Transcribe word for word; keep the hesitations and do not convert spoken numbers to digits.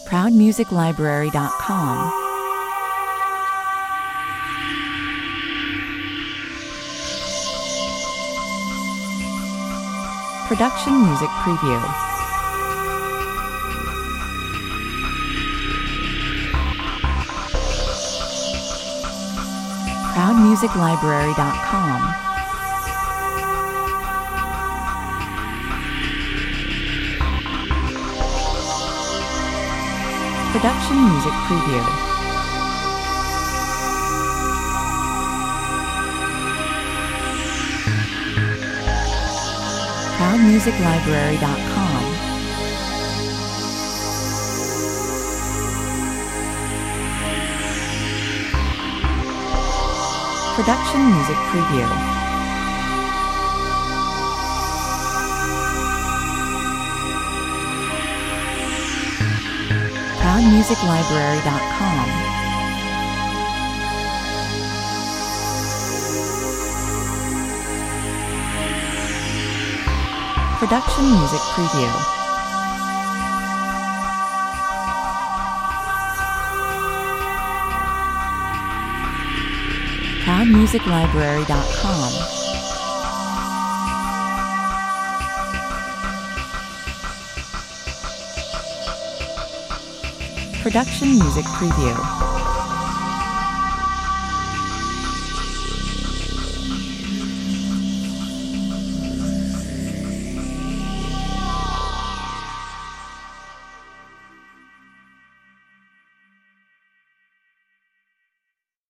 proud music library dot com. Production music preview. proud music library dot com. Production music preview. proud music library dot com. Production music preview. proud music library dot com. Production music preview. proud music library dot com. Production music preview.